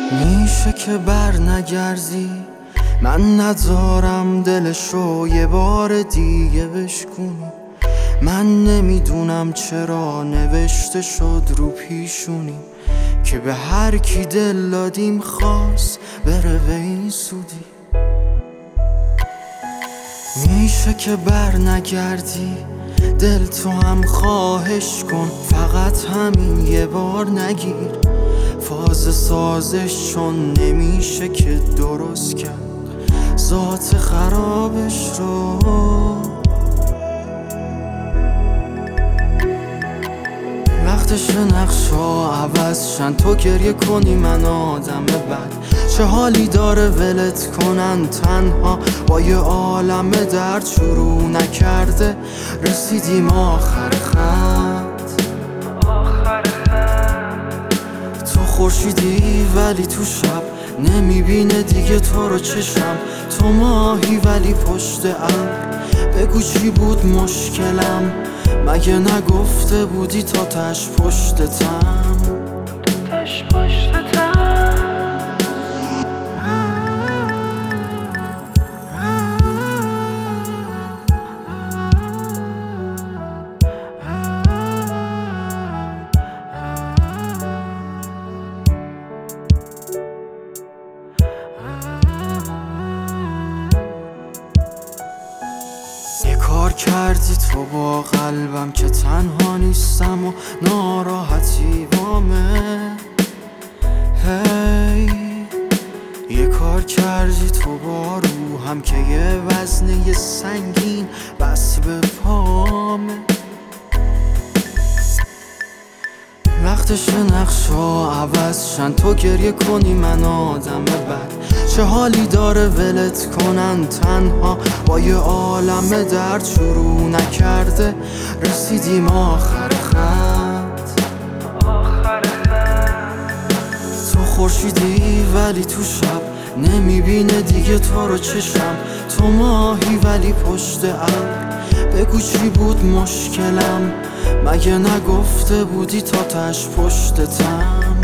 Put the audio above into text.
میشه که بر نگردی، من ندارم دلشو یه بار دیگه بشکنی. من نمیدونم چرا نوشته شد رو پیشونی که به هر کی دل دادیم خواست بره به این سودی. میشه که بر نگردی، دل تو هم خواهش کن، فقط همین یه بار نگیر. فاز سازش چون نمیشه که درست کرد ذات خرابش رو. وقتش نقشا عوض شن، تو گریه کنی من آدم بد. چه حالی داره ولت کنن تنها با یه عالم درد؟ شروع نکرده رسیدیم آخر خط. تو خورشیدی ولی تو شب نمیبینه دیگه تو رو چشم. تو ماهی ولی پشت ابر، بگو چی بود مشکلم؟ مگه نگفته بودی تا تش پشتتم؟ یه کار کردی تو با قلبم که تنها نیستم و ناراحتی وامه. هی یه کار کردی تو با روحم که یه وزنه سنگین بس به پامه. وقتش نقشا عوض شن، تو گریه کنی من آدم بد. چه حالی داره ولت کنن تنها با یه عالم درد؟ شروع نکرده رسیدیم آخر خط. تو خورشیدی ولی تو شب نمیبینه دیگه تو رو چشم. تو ماهی ولی پشت ابر، بگو چی بود مشکلم؟ مگه نگفته بودی تا تش پشتتم؟